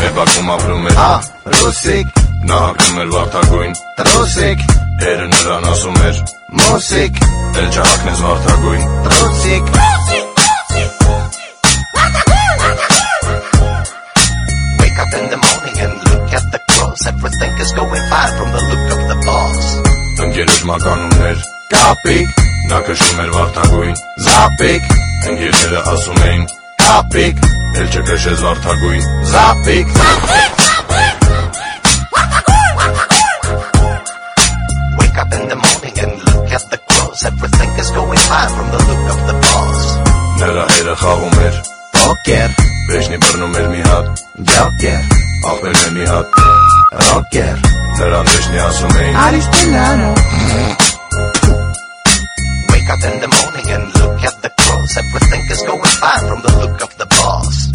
է բակում ապրում էր Ռուսիկ Նա հագնում էր վարդագույն Տրուսիկ Հերը նրան ասում էր Մոսիկ Էլ չհակնես վարդագույն Տրուսիկ Wake up in the morning and look at the clothes. Everything is going fine from the look of the boss. Ընկերոջ մականուններ Կապիկ Նա քշում էր վարդագույն Զապիկ Ընկերները ասում էին Կապիկ Էլ չքշես վարդագույն Զապիկ Wake up in the morning and look at the clothes. Everything is going fine from the look of the boss. Նրա հերը խաղում էր Պոկեր Վեշնի բռնում էր մի հատ Ջոկեր Ախպերն է մի հատ Ռոկեր Նրան վեշնի ասում էին Արիստելանո Wake up in the morning and look at the clothes. Everything is going fine from the look of the boss.